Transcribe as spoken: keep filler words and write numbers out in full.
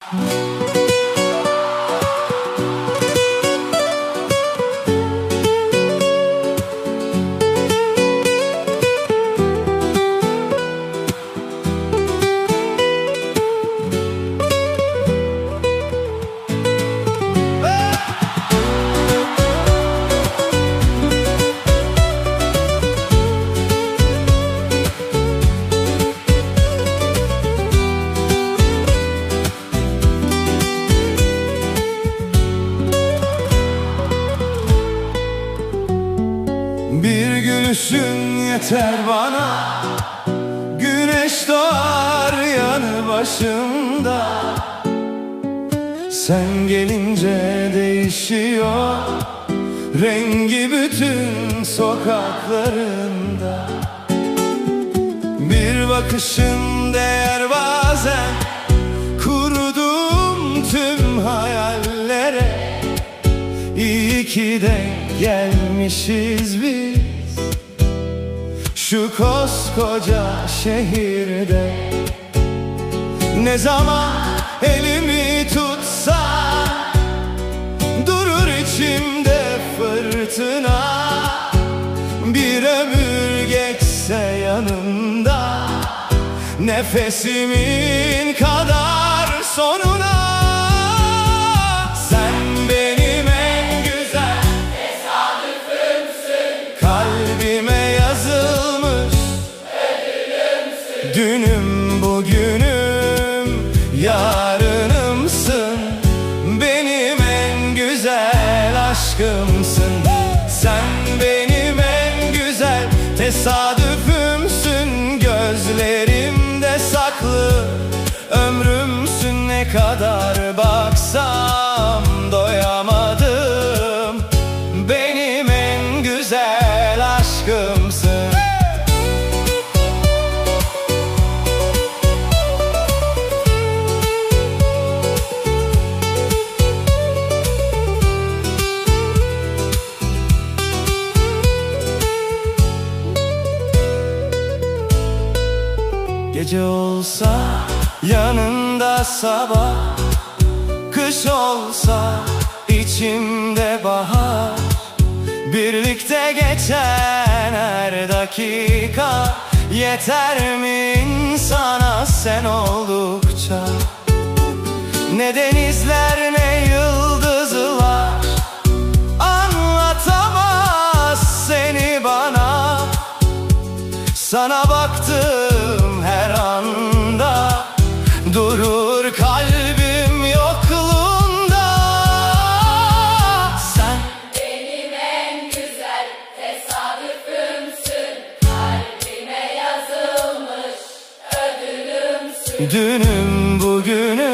Bir gülüşün yeter bana, güneş doğar yanı başımda. Sen gelince değişiyor rengi bütün sokaklarında. Bir bakışın değer bazen kurduğum tüm hayallere. İyi ki de gelmişiz biz şu koskoca şehirde. Ne zaman elimi tutsan durur içimde fırtına. Bir ömür geçse yanında nefesimin kadar sonuna. Sen benim en güzel tesadüfümsün, kalbime yazılmış ödülümsün. Dünüm bugünüm yarınımsın, benim en güzel aşkımsın. Sen benim en güzel tesadüfümsün, gözlerimde saklı ömrümsün. Ne kadar baksam doyamadım, benim en güzel aşkımsın. Gece olsa yanında sabah, kış olsa içimde bahar. Birlikte geçen her dakika yeter mi insana sen oldukça? Ne denizler ne yıldızlar anlatamaz seni bana. Sana baktım her anda durur kalbim yokluğunda. Sen benim en güzel tesadüfümsün, kalbime yazılmış ödülümsün. Dünüm bugünüm